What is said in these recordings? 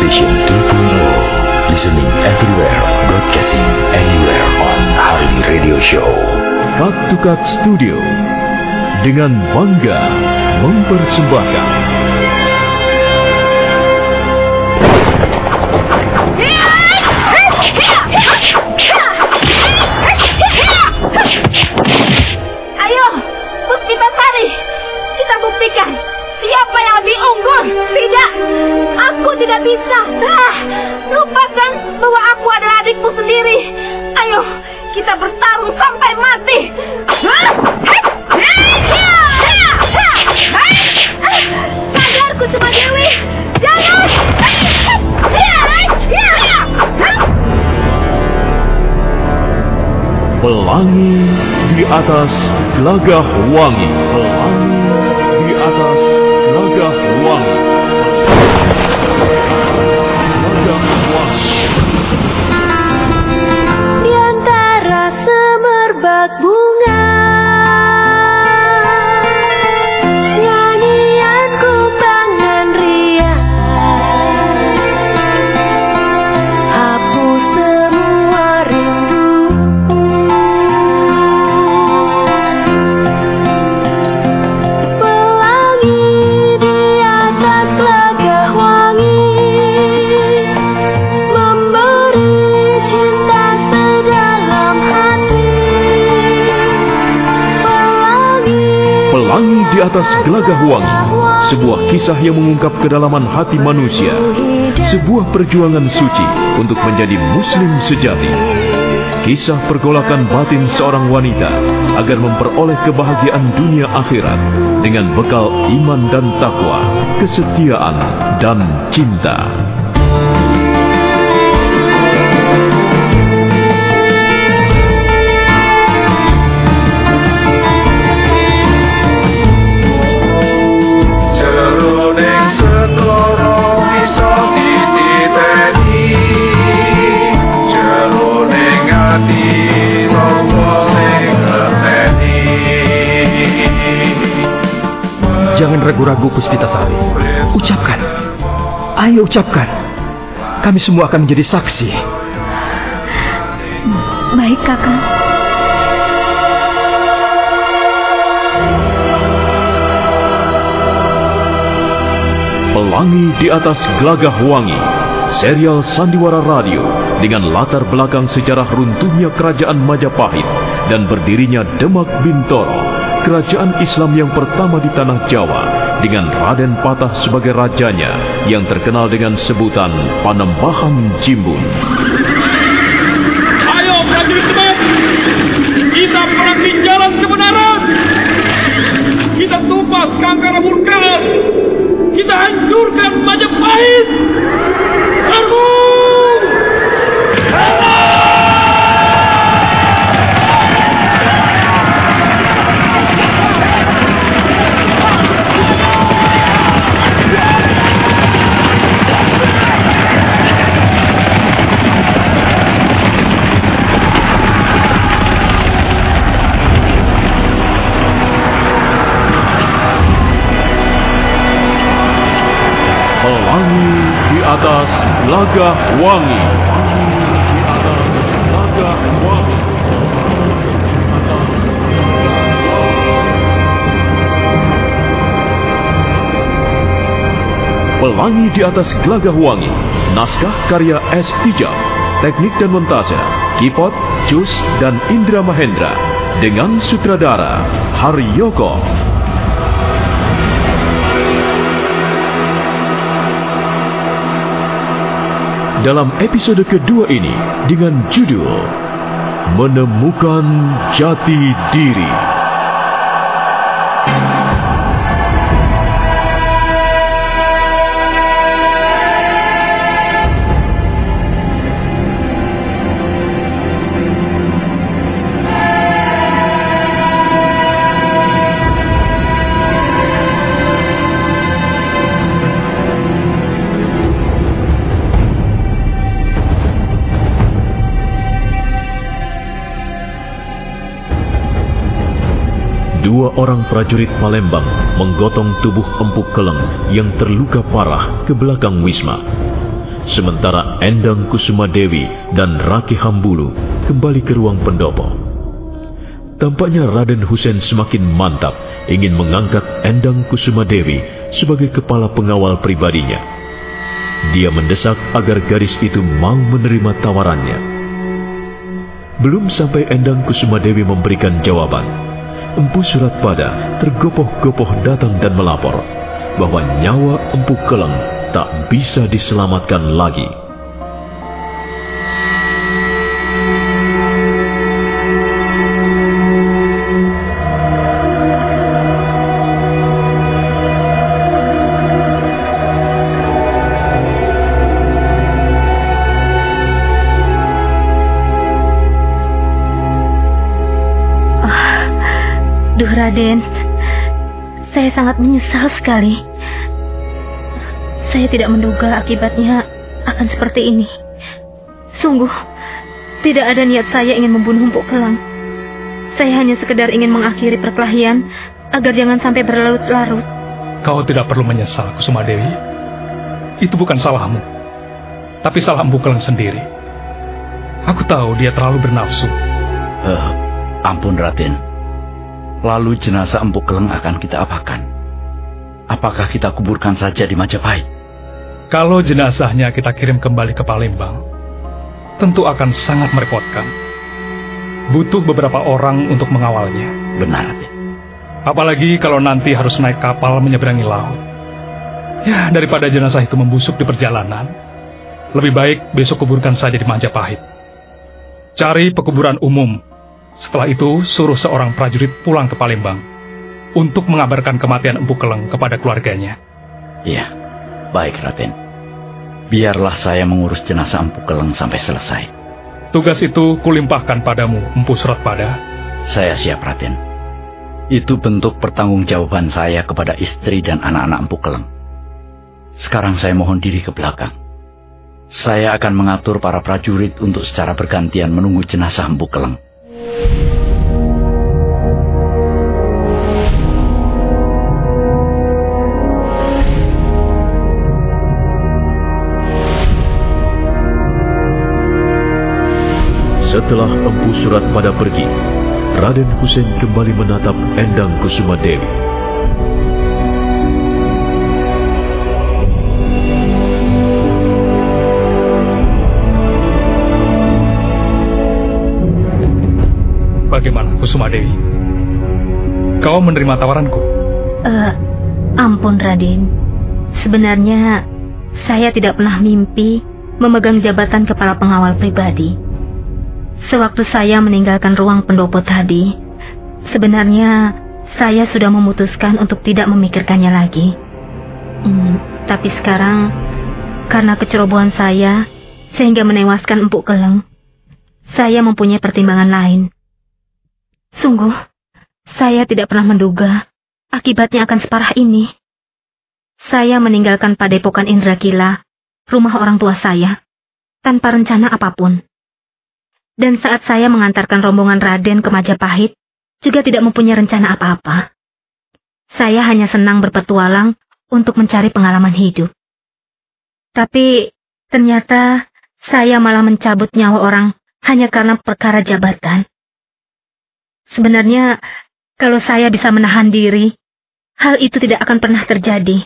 Vision 2.0. Listening everywhere, broadcasting anywhere on Hari Radio Show. Cut to Cut Studio dengan bangga mempersembahkan Ayo, Puspitasari, kita buktikan siapa yang lebih unggul. Tidak, aku tidak bisa. Lupakan bahwa aku adalah adikmu sendiri. Ayo, kita bertarung sampai mati. Sadar Kusuma Dewi, jangan. Pelangi di atas gelagah wangi. Pelangi di atas gelagah wangi. Gelagah wangi. Di antara semerbak bunga, nyanyian kumpangan riang, hapus semua rindu. Pelangi di atas gelagah wangi, memberi cinta sedalam hati. Pelangi di atas gelagah wangi. Sebuah kisah yang mengungkap kedalaman hati manusia. Sebuah perjuangan suci untuk menjadi muslim sejati. Kisah pergolakan batin seorang wanita agar memperoleh kebahagiaan dunia akhirat dengan bekal iman dan takwa, kesetiaan dan cinta. Jroning sedoro iso dititeni, jroning ati sapa sing ngerteni. Jangan ragu-ragu Puspitasari. Ucapkan. Ayo ucapkan. Kami semua akan menjadi saksi. Baik, Kakak. Pelangi di atas gelagah wangi. Serial sandiwara radio dengan latar belakang sejarah runtuhnya kerajaan Majapahit dan berdirinya Demak Bintoro, kerajaan Islam yang pertama di tanah Jawa, dengan Raden Patah sebagai rajanya yang terkenal dengan sebutan Panembahan Jimbun. Ayo prajurit Demak, kita perangi jalan kebenaran. Kita tumpas Kangkara Murkaan. Kita hancurkan Majapahit. Serbu! Pelangi di atas gelagah wangi. Di atas gelagah wangi. Pelangi di atas gelagah wangi. Naskah karya S. Tijab. Teknik dan montase Kipot, Jus, dan Indra Mahendra. Dengan sutradara Haryoko. Dalam episode kedua ini dengan judul Menemukan Jati Diri. Dua orang prajurit Palembang menggotong tubuh Empu Keleng yang terluka parah ke belakang Wisma. sementara Endang Kusumadewi dan Rake Hambulu kembali ke ruang pendopo. Tampaknya Raden Husein semakin mantap ingin mengangkat Endang Kusumadewi sebagai kepala pengawal pribadinya. Dia mendesak agar gadis itu mau menerima tawarannya. Belum sampai Endang Kusumadewi memberikan jawaban, Empu Suratpada tergopoh-gopoh datang dan melapor bahwa nyawa Empu Keleng tak bisa diselamatkan lagi. Duh, Raden, saya sangat menyesal sekali. Saya tidak menduga akibatnya akan seperti ini. Sungguh, tidak ada niat saya ingin membunuh Empu Keleng. Saya hanya sekedar ingin mengakhiri perkelahian agar jangan sampai berlarut-larut. Kau tidak perlu menyesal, Kusumadewi. Itu bukan salahmu, tapi salah Empu Keleng sendiri. Aku tahu dia terlalu bernafsu. Ampun, Raden. Lalu jenazah Empu Keleng akan kita apakan? Apakah kita kuburkan saja di Majapahit? Kalau jenazahnya kita kirim kembali ke Palembang, tentu akan sangat merepotkan. Butuh beberapa orang untuk mengawalnya. Benar, Raden. Apalagi kalau nanti harus naik kapal menyeberangi laut. Ya, daripada jenazah itu membusuk di perjalanan, lebih baik besok kuburkan saja di Majapahit. Cari pekuburan umum. Setelah itu, suruh seorang prajurit pulang ke Palembang untuk mengabarkan kematian Empu Keleng kepada keluarganya. Iya, baik, Raden. Biarlah saya mengurus jenazah Empu Keleng sampai selesai. Tugas itu kulimpahkan padamu, Empu Suratpada. Saya siap, Raden. Itu bentuk pertanggungjawaban saya kepada istri dan anak-anak Empu Keleng. Sekarang saya mohon diri ke belakang. Saya akan mengatur para prajurit untuk secara bergantian menunggu jenazah Empu Keleng. Setelah Empu Suratpada pergi, Raden Husein kembali menatap Endang Kusumadewi. Bagaimana, Kusumadewi? Kau menerima tawaranku? Ampun, Raden. Sebenarnya, saya tidak pernah mimpi memegang jabatan kepala pengawal pribadi. Sewaktu saya meninggalkan ruang pendopo tadi, sebenarnya saya sudah memutuskan untuk tidak memikirkannya lagi. Tapi sekarang, karena kecerobohan saya, sehingga menewaskan Empu Keleng, saya mempunyai pertimbangan lain. Sungguh, saya tidak pernah menduga akibatnya akan separah ini. Saya meninggalkan Padepokan Indrakila, rumah orang tua saya, tanpa rencana apapun. Dan saat saya mengantarkan rombongan Raden ke Majapahit, juga tidak mempunyai rencana apa-apa. Saya hanya senang berpetualang untuk mencari pengalaman hidup. Tapi ternyata saya malah mencabut nyawa orang hanya karena perkara jabatan. Sebenarnya, kalau saya bisa menahan diri, hal itu tidak akan pernah terjadi.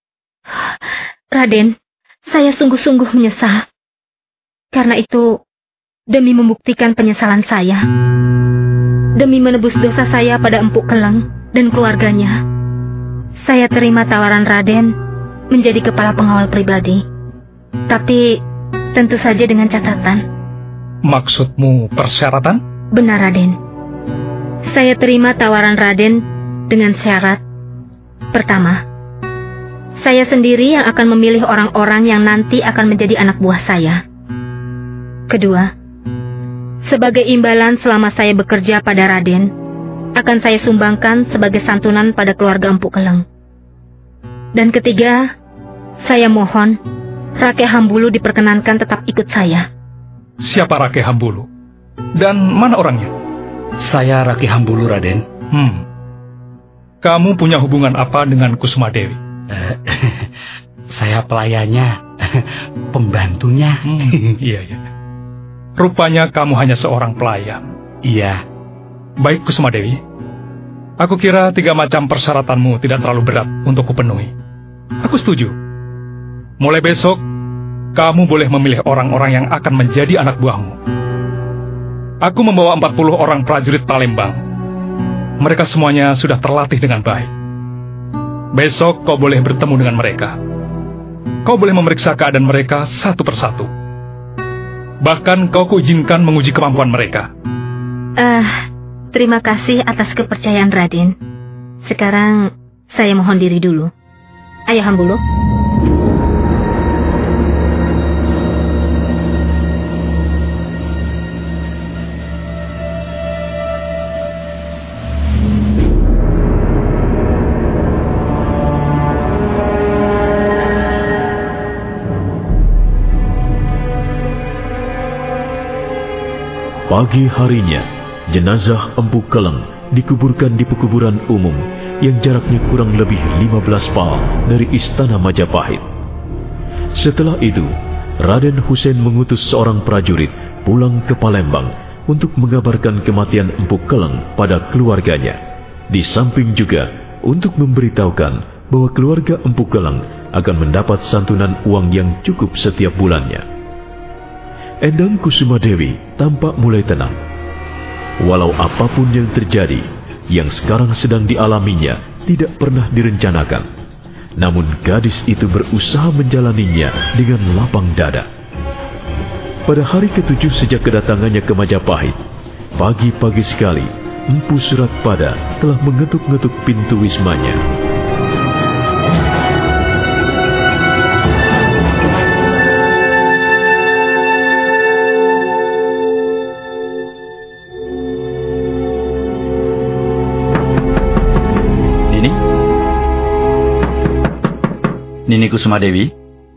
Raden, saya sungguh-sungguh menyesal. Karena itu, demi membuktikan penyesalan saya, demi menebus dosa saya pada Empu Keleng dan keluarganya, saya terima tawaran Raden menjadi kepala pengawal pribadi. Tapi, tentu saja dengan catatan. Maksudmu persyaratan? Benar, Raden. Saya terima tawaran Raden dengan syarat. Pertama, saya sendiri yang akan memilih orang-orang yang nanti akan menjadi anak buah saya. Kedua, sebagai imbalan selama saya bekerja pada Raden, akan saya sumbangkan sebagai santunan pada keluarga Empu Keleng. Dan ketiga, saya mohon Rake Hambulu diperkenankan tetap ikut saya. Siapa Rake Hambulu? Dan mana orangnya? Saya Rake Hambulu, Raden. Kamu punya hubungan apa dengan Kusumadewi? Saya pelayannya, pembantunya. Iya. Rupanya kamu hanya seorang pelayan. Iya. Baik, Kusuma Dewi. Aku kira 3 macam persyaratanmu tidak terlalu berat untuk kupenuhi. Aku setuju. Mulai besok, kamu boleh memilih orang-orang yang akan menjadi anak buahmu. Aku membawa 40 orang prajurit Palembang. Mereka semuanya sudah terlatih dengan baik. Besok kau boleh bertemu dengan mereka. Kau boleh memeriksa keadaan mereka satu persatu. Bahkan kau kuizinkan menguji kemampuan mereka. Terima kasih atas kepercayaan Raden. Sekarang saya mohon diri dulu. Ayo Hambulu. Pagi harinya, jenazah Empu Keleng dikuburkan di pekuburan umum yang jaraknya kurang lebih 15 pal dari istana Majapahit. Setelah itu, Raden Hussein mengutus seorang prajurit pulang ke Palembang untuk mengabarkan kematian Empu Keleng pada keluarganya. Di samping juga untuk memberitahukan bahwa keluarga Empu Keleng akan mendapat santunan uang yang cukup setiap bulannya. Endang Kusuma Dewi tampak mulai tenang. Walau apapun yang terjadi, yang sekarang sedang dialaminya tidak pernah direncanakan. Namun gadis itu berusaha menjalaninya dengan lapang dada. Pada hari ke-7 sejak kedatangannya ke Majapahit, pagi-pagi sekali, Empu Suratpada telah mengetuk-ngetuk pintu wismanya. Nini Kusuma Dewi.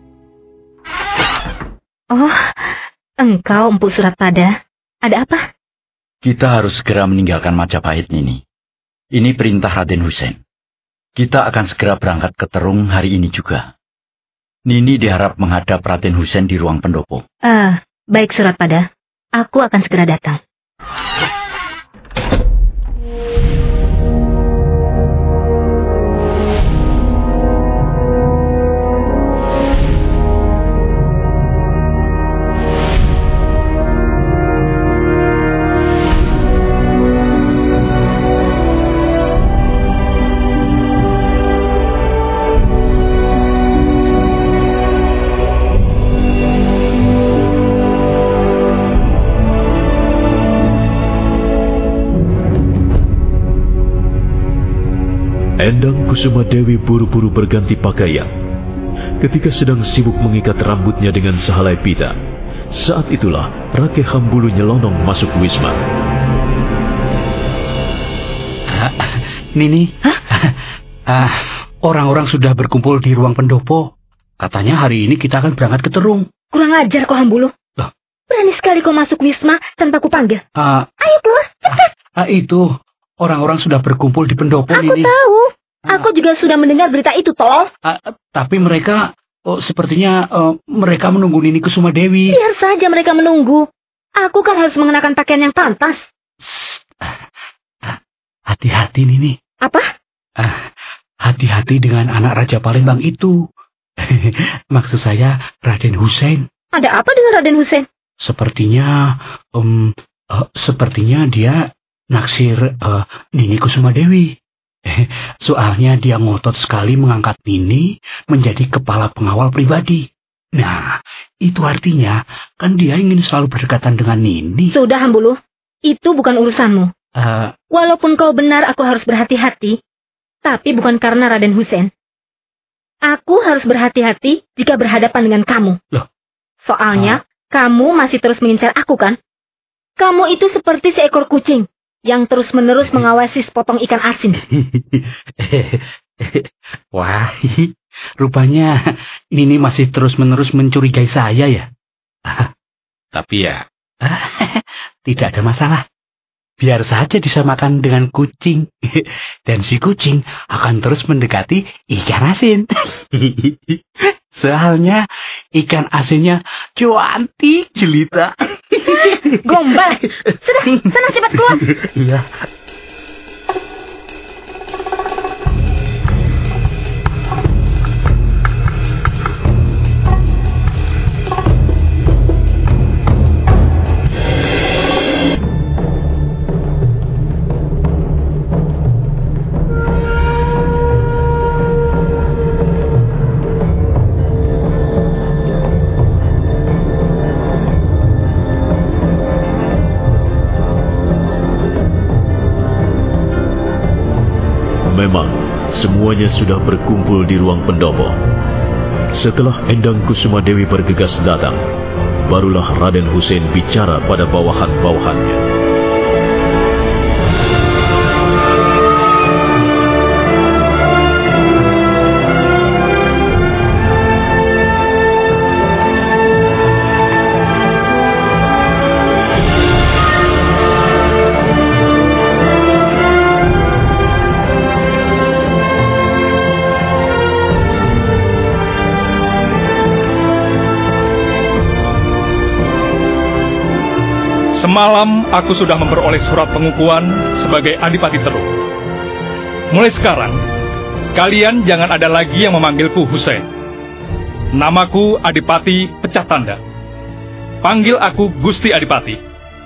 Oh, engkau Empu Suratpada. Ada apa? Kita harus segera meninggalkan Majapahit, Nini. Ini perintah Raden Hussein. Kita akan segera berangkat ke Terung hari ini juga. Nini diharap menghadap Raden Hussein di ruang pendopo. Baik Suratpada. Aku akan segera datang. Endang Kusuma Dewi buru-buru berganti pakaian. Ketika sedang sibuk mengikat rambutnya dengan sehelai pita, saat itulah Rake Hambulu nyelonong masuk wisma. Nini, orang-orang sudah berkumpul di ruang pendopo. Katanya hari ini kita akan berangkat ke Terung. Kurang ajar kau Hambulu. Berani sekali kau masuk wisma tanpa kupanggil. Ayo keluar, cepat. Itu orang-orang sudah berkumpul di pendopo. Aku Nini tahu. Aku juga sudah mendengar berita itu, tolong. Tapi mereka, sepertinya mereka menunggu Nini Kusuma Dewi. Biar saja mereka menunggu. Aku kan harus mengenakan pakaian yang pantas. Hati-hati, Nini. Apa? Hati-hati dengan anak Raja Palembang itu. Maksud saya Raden Hussein. Ada apa dengan Raden Hussein? Sepertinya dia naksir Nini Kusuma Dewi. Soalnya dia ngotot sekali mengangkat Nini menjadi kepala pengawal pribadi. Nah, itu artinya kan dia ingin selalu berdekatan dengan Nini. Sudah Hambulu, itu bukan urusanmu. Walaupun kau benar aku harus berhati-hati, tapi bukan karena Raden Hussein. Aku harus berhati-hati jika berhadapan dengan kamu. Loh? Soalnya kamu masih terus mengincar aku kan? Kamu itu seperti seekor kucing yang terus-menerus mengawasi sepotong ikan asin. Wah, rupanya Nini masih terus-menerus mencurigai saya ya. Tapi ya, tidak ada masalah. Biar saja disamakan dengan kucing. Dan si kucing akan terus mendekati ikan asin. Soalnya ikan asinnya cantik jelita. Gombal. Sudah, sana cepat keluar. Iya. Memang semuanya sudah berkumpul di ruang pendopo. Setelah Endang Kusumadewi bergegas datang, barulah Raden Hussein bicara pada bawahan-bawahannya. Semalam aku sudah memperoleh surat pengukuhan sebagai Adipati Terung. Mulai sekarang, kalian jangan ada lagi yang memanggilku Hussein. Namaku Adipati Pecah Tanda. Panggil aku Gusti Adipati.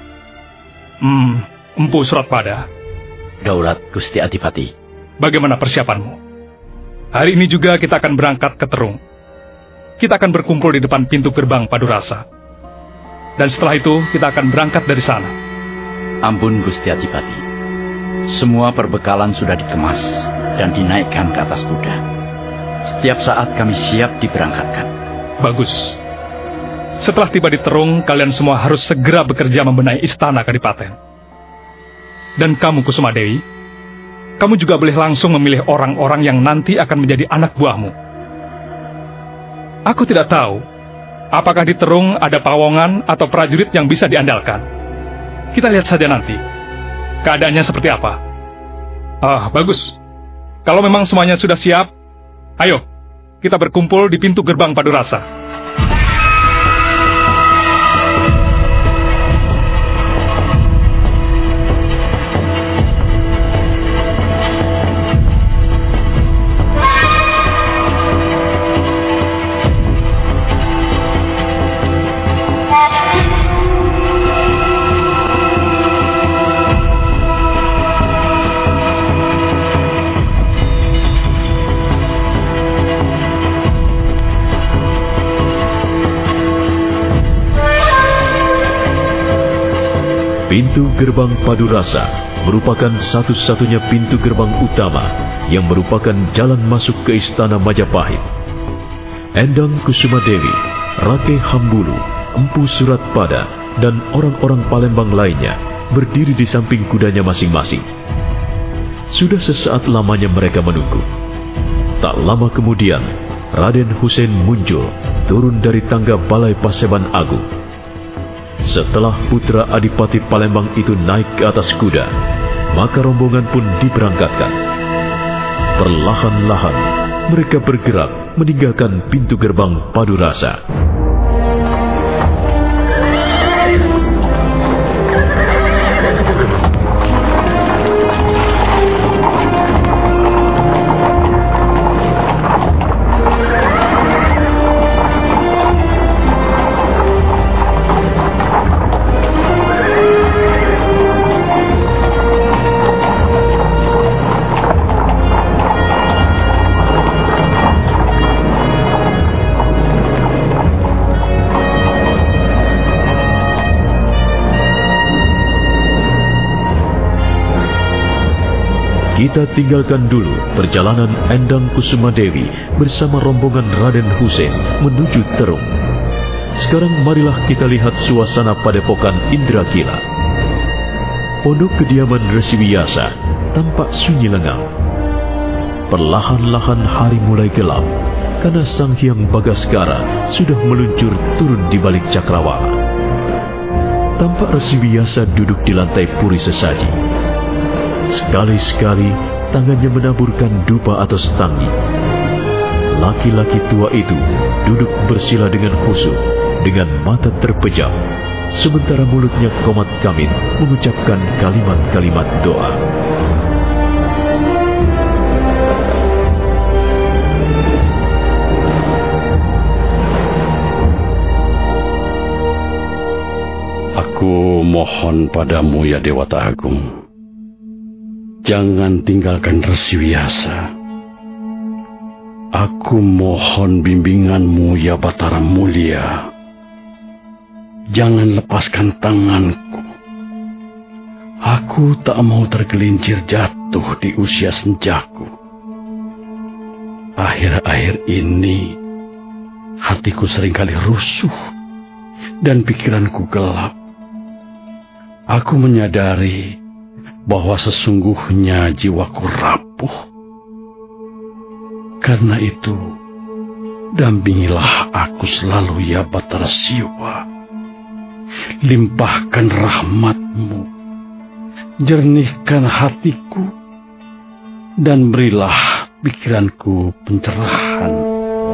Empu Suratpada. Daulat Gusti Adipati. Bagaimana persiapanmu? Hari ini juga kita akan berangkat ke Terung. Kita akan berkumpul di depan pintu gerbang Padurasa. Dan setelah itu kita akan berangkat dari sana. Ampun Gusti Adipati. Semua perbekalan sudah dikemas dan dinaikkan ke atas kuda. Setiap saat kami siap diberangkatkan. Bagus. Setelah tiba di Terung, kalian semua harus segera bekerja membenahi istana Kadipaten. Dan kamu Kusumadewi, kamu juga boleh langsung memilih orang-orang yang nanti akan menjadi anak buahmu. Aku tidak tahu apakah di Terung ada pawongan atau prajurit yang bisa diandalkan. Kita lihat saja nanti keadaannya seperti apa. Bagus. Kalau memang semuanya sudah siap, ayo kita berkumpul di pintu gerbang Padurasa. Pintu gerbang Padurasa merupakan satu-satunya pintu gerbang utama yang merupakan jalan masuk ke istana Majapahit. Endang Kusumadewi, Rake Hambulu, Empu Suratpada, dan orang-orang Palembang lainnya berdiri di samping kudanya masing-masing. Sudah sesaat lamanya mereka menunggu. Tak lama kemudian, Raden Hussein muncul, turun dari tangga Balai Paseban Agung. Setelah putra Adipati Palembang itu naik ke atas kuda, maka rombongan pun diberangkatkan. Perlahan-lahan mereka bergerak meninggalkan pintu gerbang Padurasa. Kita tinggalkan dulu perjalanan Endang Kusumadewi bersama rombongan Raden Hussein menuju Terung. Sekarang marilah kita lihat suasana padepokan Indrakila. Pondok kediaman Resi Wiyasa tampak sunyi lengang. Perlahan-lahan hari mulai gelap karena Sang Hyang Bagaskara sudah meluncur turun di balik cakrawala. Tampak Resi Wiyasa duduk di lantai puri sesaji. Sekali-sekali tangannya menaburkan dupa atau setangi. Laki-laki tua itu duduk bersila dengan khusyuk, dengan mata terpejam, sementara mulutnya Qomat Kamit mengucapkan kalimat-kalimat doa. Aku mohon padamu ya Dewata Agung, jangan tinggalkan Resi Wyasa. Aku mohon bimbinganmu ya Batara Mulia, jangan lepaskan tanganku. Aku tak mau tergelincir jatuh di usia senjaku. Akhir-akhir ini hatiku seringkali rusuh dan pikiranku gelap. Aku menyadari bahwa sesungguhnya jiwaku rapuh. Karena itu, dampingilah aku selalu ya Batara Siwa. Limpahkan rahmat-Mu, jernihkan hatiku, dan berilah pikiranku pencerahan.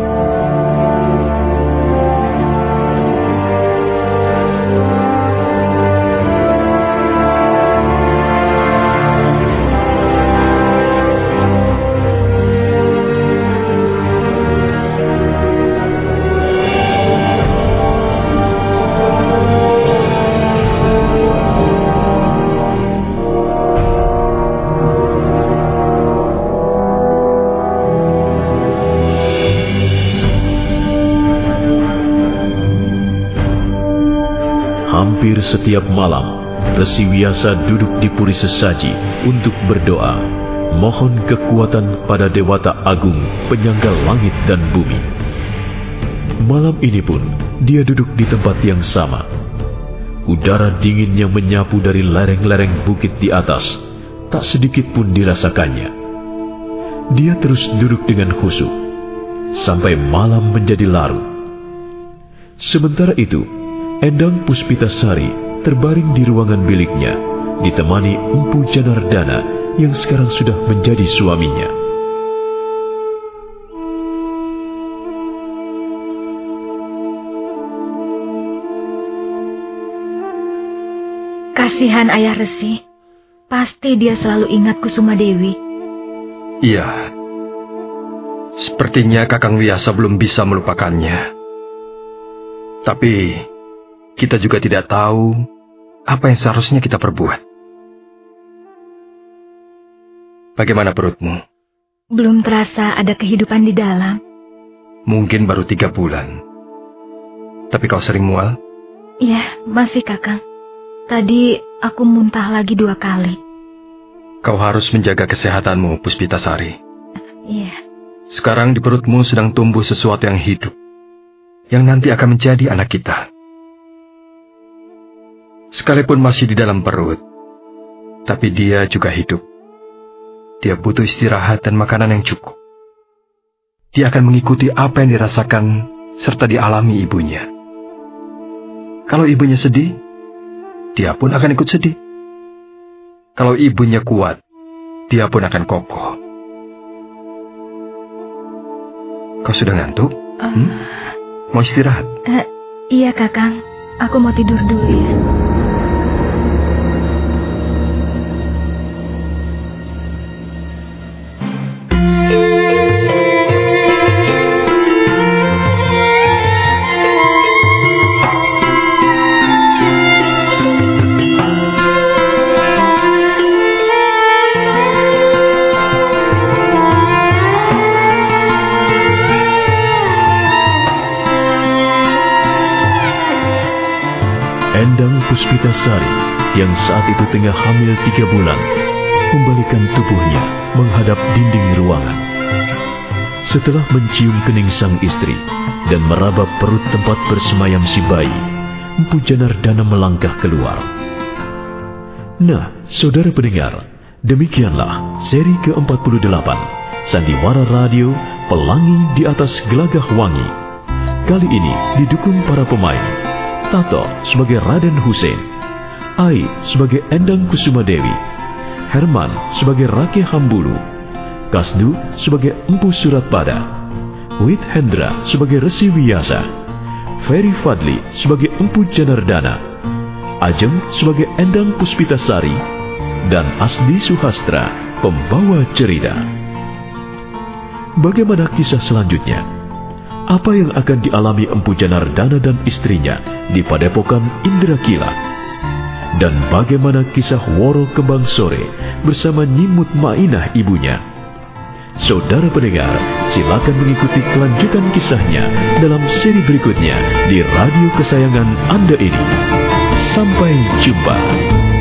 Hampir setiap malam, Resi Wyasa duduk di puri sesaji untuk berdoa, mohon kekuatan pada Dewata Agung penyangga langit dan bumi. Malam ini pun, dia duduk di tempat yang sama. Udara dingin yang menyapu dari lereng-lereng bukit di atas, tak sedikit pun dirasakannya. Dia terus duduk dengan khusyuk, sampai malam menjadi larut. Sementara itu, Endang Puspitasari terbaring di ruangan biliknya, ditemani Empu Janardana yang sekarang sudah menjadi suaminya. Kasihan Ayah Resi, pasti dia selalu ingat Kusuma Dewi. Iya, sepertinya Kakang Wyasa belum bisa melupakannya. Tapi kita juga tidak tahu apa yang seharusnya kita perbuat. Bagaimana perutmu? Belum terasa ada kehidupan di dalam. Mungkin baru 3 bulan. Tapi kau sering mual? Iya, masih Kakang. Tadi aku muntah lagi 2 kali. Kau harus menjaga kesehatanmu, Puspitasari. Iya. Sekarang di perutmu sedang tumbuh sesuatu yang hidup, yang nanti akan menjadi anak kita. Sekalipun masih di dalam perut, tapi dia juga hidup. Dia butuh istirahat dan makanan yang cukup. Dia akan mengikuti apa yang dirasakan serta dialami ibunya. Kalau ibunya sedih, dia pun akan ikut sedih. Kalau ibunya kuat, dia pun akan kokoh. Kau sudah ngantuk? Mau istirahat? Iya Kakang, aku mau tidur dulu ya. Endang Puspitasari yang saat itu tengah hamil 3 bulan membalikkan tubuhnya menghadap dinding ruangan. Setelah mencium kening sang istri dan meraba perut tempat bersemayam si bayi, Empu Janardana melangkah keluar. Nah, saudara pendengar, demikianlah seri ke-48 Sandiwara Radio Pelangi di Atas Gelagah Wangi. Kali ini didukung para pemain: Tato sebagai Raden Hussein, Ai sebagai Endang Kusuma Dewi, Herman sebagai Rake Hambulu, Kasdu sebagai Empu Suratpada, Wit Hendra sebagai Resi Wiyasa, Ferry Fadli sebagai Empu Janardana, Ajeng sebagai Endang Puspitasari, dan Asdi Suhastra pembawa cerita. Bagaimana kisah selanjutnya? Apa yang akan dialami Empu Janardana dan istrinya di Padepokan Indrakila? Dan bagaimana kisah Woro Kembang Sore bersama Nyimut Mainah ibunya? Saudara pendengar, silakan mengikuti kelanjutan kisahnya dalam seri berikutnya di radio kesayangan Anda ini. Sampai jumpa.